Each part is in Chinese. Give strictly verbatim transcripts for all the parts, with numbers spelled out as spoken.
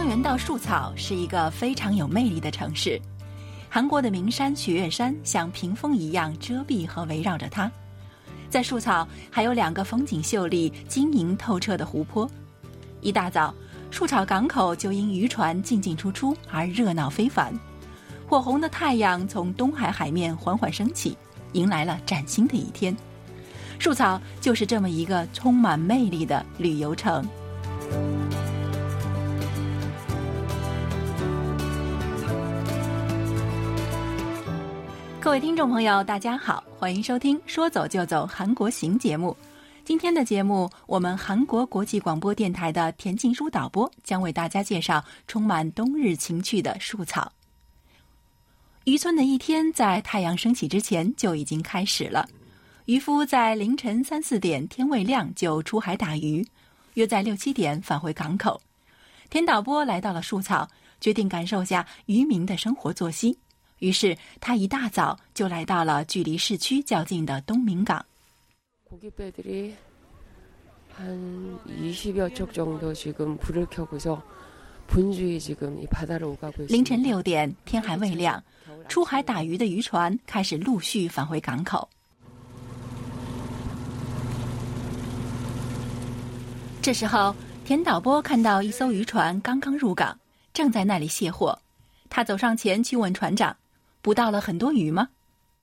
原道树草是一个非常有魅力的城市，韩国的名山雪岳山像屏风一样遮蔽和围绕着它。在树草还有两个风景秀丽、晶莹透彻的湖泊。一大早，树草港口就因渔船进进出出而热闹非凡。火红的太阳从东海海面缓缓升起，迎来了崭新的一天。树草就是这么一个充满魅力的旅游城。各位听众朋友，大家好，欢迎收听说走就走韩国行节目。今天的节目，我们韩国国际广播电台的田静书导播将为大家介绍充满冬日情趣的树草。渔村的一天在太阳升起之前就已经开始了，渔夫在凌晨三四点天未亮就出海打鱼，约在六七点返回港口。田导播来到了树草，决定感受下渔民的生活作息。于是他一大早就来到了距离市区较近的东明港。 고깃배들이 한 이십여 척 정도 지금 불을 켜고서 분주히 지금 이 바다로 오가고 있습니다. 凌晨六点，天还未亮，出海打鱼的渔船开始陆续返回港口。这时候，田导播看到一艘渔船刚刚入港，正在那里卸货。他走上前去问船长：“捕到了很多鱼吗？”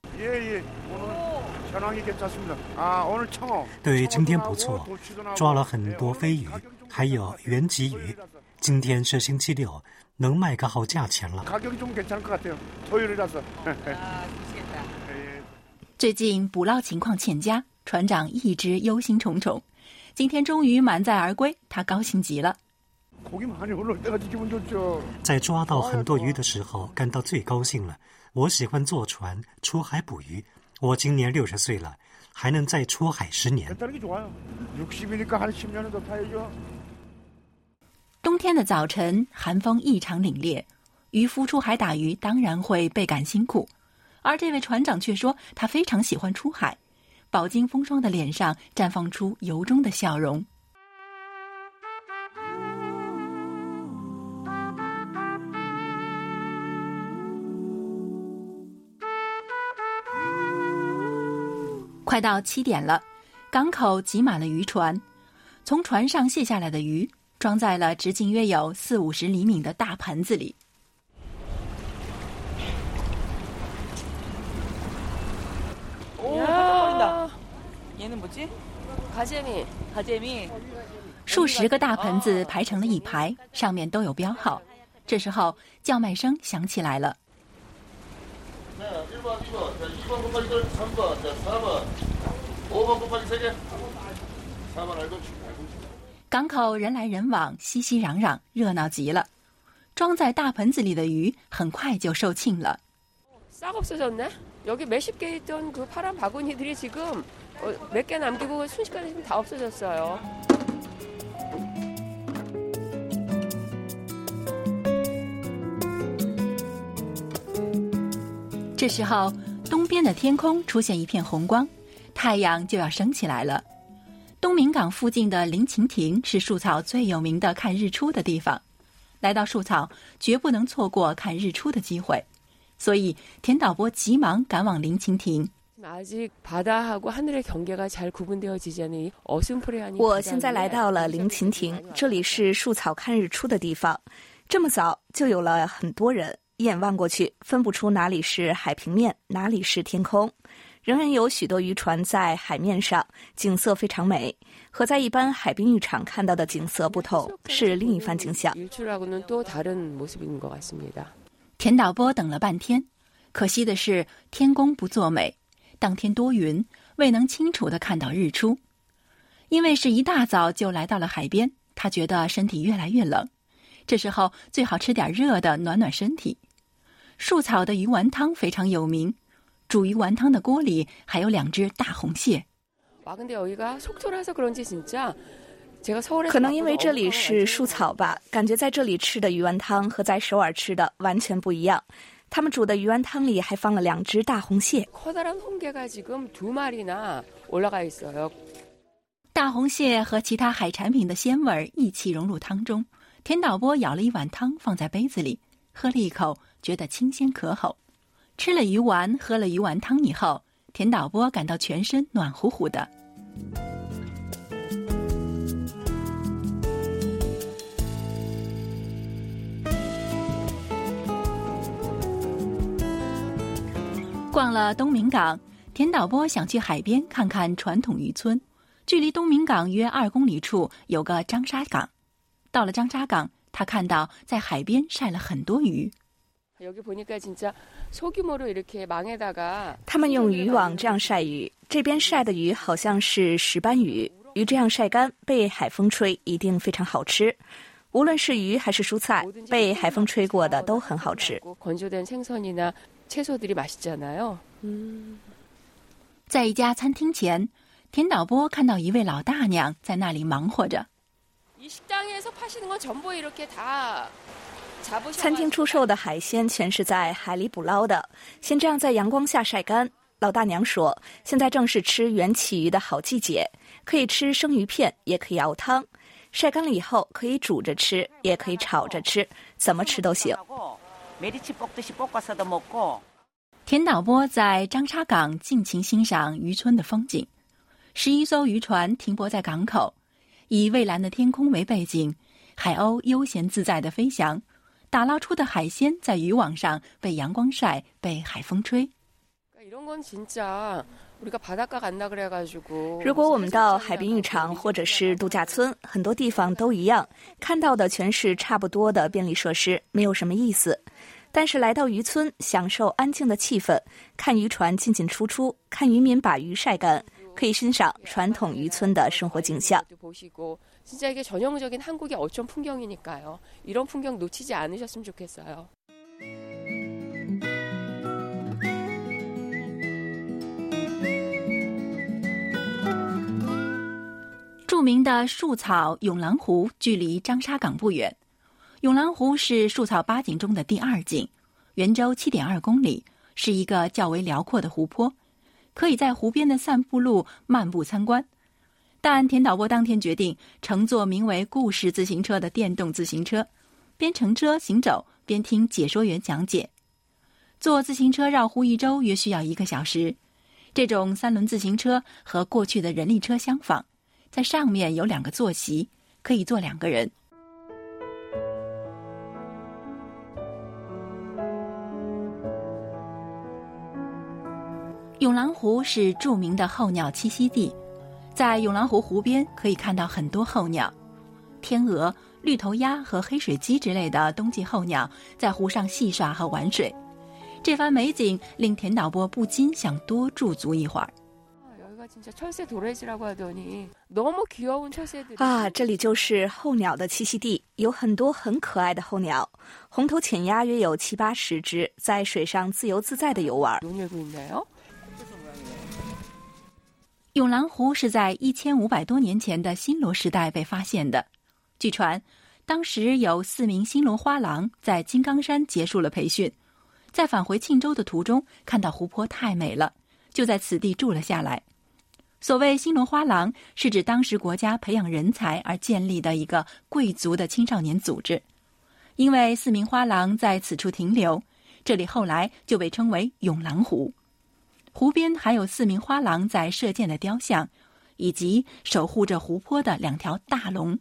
对，今天不错，抓了很多飞鱼，还有原鲫鱼。今天是星期六，能卖个好价钱了。 最近捕捞情况欠佳，船长一直忧心忡忡。今天终于满载而归，他高兴极了。 在抓到很多鱼的时候感到最高兴了。我喜欢坐船出海捕鱼，我今年六十岁了，还能再出海十年。 冬天的早晨，寒风异常凛冽，渔夫出海打鱼当然会倍感辛苦，而这位船长却说他非常喜欢出海，饱经风霜的脸上绽放出由衷的笑容。快到七点了，港口挤满了渔船，从船上卸下来的鱼装在了直径约有四五十厘米的大盆子里。数十个大盆子排成了一排，上面都有标号。这时候叫卖声响起来了。港口人来人往，熙熙攘攘，热闹极了。装在大盆子里的鱼很快就售罄了。 싹 없어졌네? 여기 몇십 개 있던 그 파란 바구니들이 지금 몇 개 남기고 순식간에 지금 다 없어졌어요. 这时候，东边的天空出现一片红光，太阳就要升起来了。东明港附近的林晴亭是树草最有名的看日出的地方，来到树草绝不能错过看日出的机会，所以田导播急忙赶往林晴亭。 我现在来到了林晴亭，这里是树草看日出的地方。这么早就有了很多人，一眼望过去，分不出哪里是海平面，哪里是天空。仍然有许多渔船在海面上，景色非常美，和在一般海滨浴场看到的景色不同，是另一番景象。 田导播等了半天，可惜的是天公不作美，当天多云，未能清楚地看到日出。因为是一大早就来到了海边，他觉得身体越来越冷，这时候最好吃点热的暖暖身体。树草的鱼丸汤非常有名，煮鱼丸汤的锅里还有两只大红蟹。 可能因为这里是树草吧，感觉在这里吃的鱼丸汤和在首尔吃的完全不一样。他们煮的鱼丸汤里还放了两只大红蟹。大红蟹和其他海产品的鲜味一起融入汤中， 田导波舀了一碗汤放在杯子里，喝了一口，觉得清鲜可口。吃了鱼丸，喝了鱼丸汤以后，田导波感到全身暖乎乎的。逛了东明港，田导波想去海边看看传统渔村。距离东明港约二公里处有个张沙港。到了张沙港，他看到在海边晒了很多鱼。 他们用渔网这样晒鱼，这边晒的鱼好像是石斑鱼，鱼这样晒干，被海风吹，一定非常好吃。无论是鱼还是蔬菜，被海风吹过的都很好吃。在一家餐厅前，田导波看到一位老大娘在那里忙活着。餐厅出售的海鲜全是在海里捕捞的，先这样在阳光下晒干。老大娘说，现在正是吃元起鱼的好季节，可以吃生鱼片，也可以熬汤。晒干了以后可以煮着吃，也可以炒着吃，怎么吃都行。田导波在张沙港尽情欣赏渔村的风景。十一艘渔船停泊在港口，以蔚蓝的天空为背景，海鸥悠闲自在地飞翔，打捞出的海鲜在渔网上被阳光晒，被海风吹。如果我们到海滨浴场或者是度假村，很多地方都一样，看到的全是差不多的便利设施，没有什么意思。但是来到渔村，享受安静的气氛，看渔船进进出出，看渔民把鱼晒干，可以欣赏传统渔村的生活景象。 진짜 이게 전형적인 한국의 어촌 풍경이니까요. 이런 풍경 놓치지 않으셨으면 좋겠어요. 著名的树草永兰湖距离张沙港不远。永兰湖是树草八景中的第二景，圆周 七点二公里，是一个较为辽阔的湖泊，可以在湖边的散步路漫步参观。但田导波当天决定乘坐名为故事自行车的电动自行车，边乘车行走边听解说员讲解。坐自行车绕湖一周约需要一个小时。这种三轮自行车和过去的人力车相仿，在上面有两个坐席，可以坐两个人。永兰湖是著名的候鸟栖息地，在永兰湖湖边可以看到很多候鸟，天鹅、绿头鸭和黑水鸡之类的冬季候鸟在湖上戏耍和玩水。这番美景令田导波不禁想多驻足一会儿。啊，这里就是候鸟的栖息地，有很多很可爱的候鸟。红头浅鸭约有七八十只，在水上自由自在地游玩。永兰湖是在一千五百多年前的新罗时代被发现的。据传，当时有四名新罗花郎在金刚山结束了培训，在返回庆州的途中看到湖泊太美了，就在此地住了下来。所谓新罗花郎，是指当时国家培养人才而建立的一个贵族的青少年组织。因为四名花郎在此处停留，这里后来就被称为永兰湖。湖边还有四名花郎在射箭的雕像，以及守护着湖泊的两条大龙。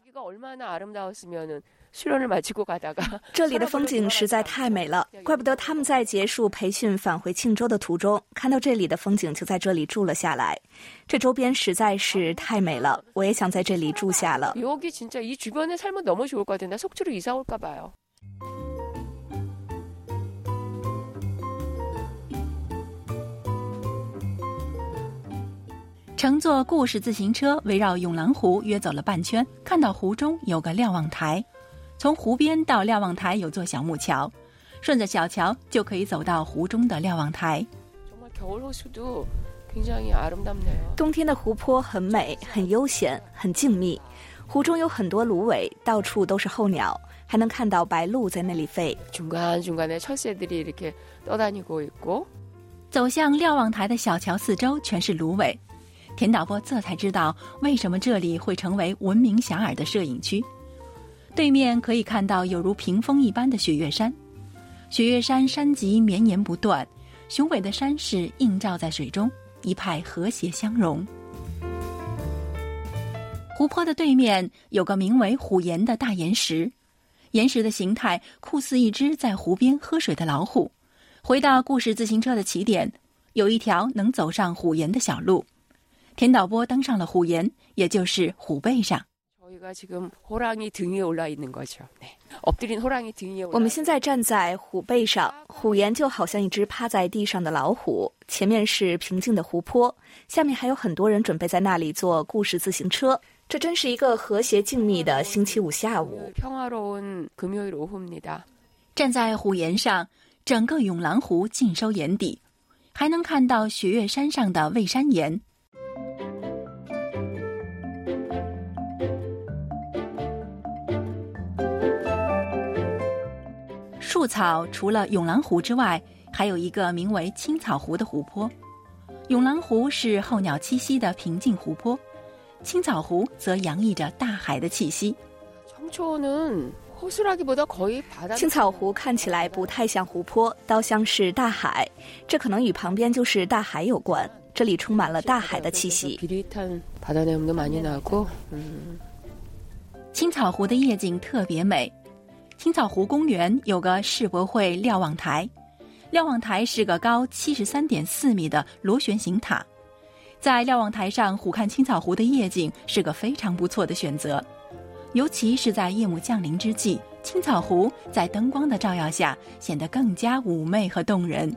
这里的风景实在太美了，怪不得他们在结束培训返回庆州的途中，看到这里的风景就在这里住了下来。这周边实在是太美了，我也想在这里住下了。 여기 진짜 이 주변에 살면 너무 좋을 것 같은데 나 속초로 이사 올까 봐요. 乘坐故事自行车围绕永兰湖约走了半圈，看到湖中有个瞭望台，从湖边到瞭望台有座小木桥，顺着小桥就可以走到湖中的瞭望台。 冬天的湖泊很美，很悠闲，很静谧。湖中有很多芦苇，到处都是候鸟，还能看到白鹭在那里飞。 중간중간에 철새들이 이렇게 떠다니고 있고. 走向瞭望台的小桥四周全是芦苇。田导波这才知道为什么这里会成为闻名遐迩的摄影区。 对面可以看到有如屏风一般的雪岳山，雪岳山山脊绵延不断，雄伟的山势映照在水中，一派和谐相融。湖泊的对面有个名为虎岩的大岩石，岩石的形态酷似一只在湖边喝水的老虎。回到故事自行车的起点，有一条能走上虎岩的小路。田导播登上了虎岩，也就是虎背上。 我们现在站在虎背上，虎岩就好像一只趴在地上的老虎，前面是平静的湖泊，下面还有很多人准备在那里坐故事自行车。这真是一个和谐静谧的星期五下午。 站在虎岩上，整个永兰湖尽收眼底，还能看到雪岳山上的蔚山岩。树草除了永兰湖之外，还有一个名为青草湖的湖泊。永兰湖是候鸟栖息的平静湖泊，青草湖则洋溢着大海的气息。 青草湖看起来不太像湖泊，倒像是大海，这可能与旁边就是大海有关，这里充满了大海的气息。 青草湖的夜景特别美。青草湖公园有个世博会瞭望台，瞭望台是个高 七十三点四米的螺旋形塔，在瞭望台上俯瞰青草湖的夜景是个非常不错的选择，尤其是在夜幕降临之际，青草湖在灯光的照耀下显得更加妩媚和动人。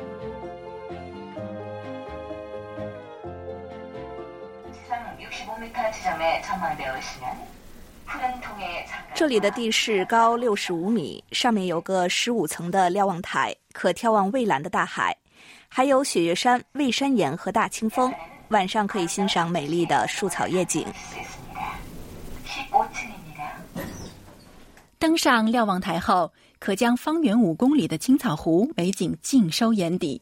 这里的地势高六十五米，上面有个十五层的瞭望台，可眺望蔚蓝的大海，还有雪岳山、蔚山岩和大清风，晚上可以欣赏美丽的树草夜景。 登上瞭望台后，可将方圆五公里的青草湖美景尽收眼底。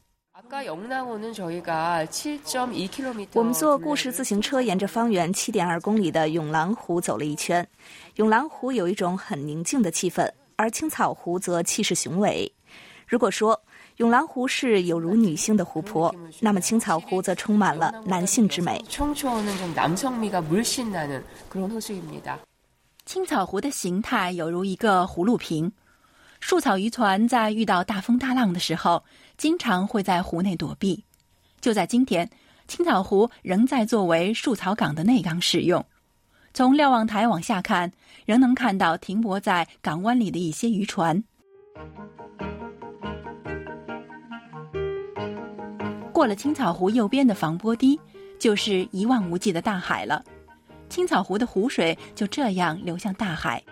我们坐故事自行车沿着方圆 七点二公里的永兰湖走了一圈。永兰湖有一种很宁静的气氛，而青草湖则气势雄伟。如果说永兰湖是有如女性的湖泊，那么青草湖则充满了男性之美。 青草湖的形态有如一个葫芦瓶，树草渔船在遇到大风大浪的时候，经常会在湖内躲避。就在今天，青草湖仍在作为树草港的内港使用。从瞭望台往下看，仍能看到停泊在港湾里的一些渔船。过了青草湖右边的防波堤，就是一望无际的大海了。青草湖的湖水就这样流向大海。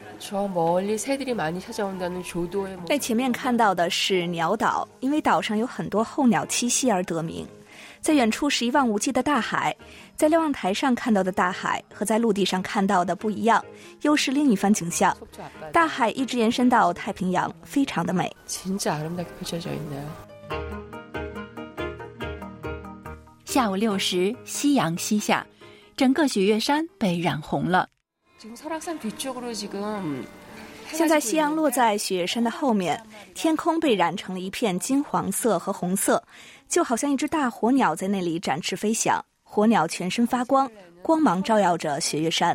在前面看到的是鸟岛，因为岛上有很多候鸟栖息而得名。在远处是一望无际的大海，在瞭望台上看到的大海和在陆地上看到的不一样，又是另一番景象。大海一直延伸到太平洋，非常的美。 下午六时，夕阳西下，整个雪岳山被染红了。 现在夕阳落在雪岳山的后面，天空被染成了一片金黄色和红色，就好像一只大火鸟在那里展翅飞翔。火鸟全身发光，光芒照耀着雪岳山。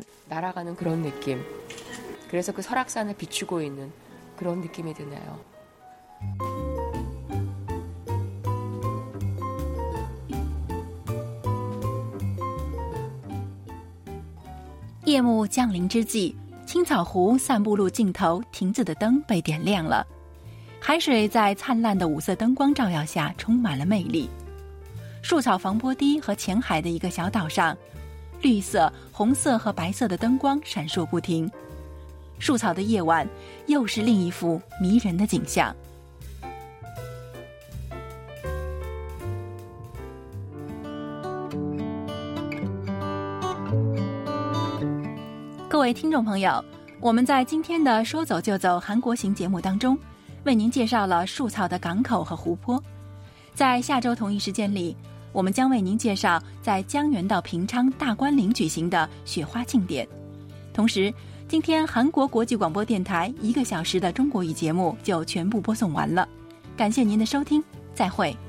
夜幕降临之际，青草湖散步路尽头亭子的灯被点亮了，海水在灿烂的五色灯光照耀下充满了魅力。树草防波堤和前海的一个小岛上，绿色、红色和白色的灯光闪烁不停。树草的夜晚又是另一幅迷人的景象。各位听众朋友，我们在今天的说走就走韩国行节目当中，为您介绍了树草的港口和湖泊。在下周同一时间里，我们将为您介绍在江原到平昌大观岭举行的雪花庆典，同时今天韩国国际广播电台一个小时的中国语节目就全部播送完了，感谢您的收听，再会。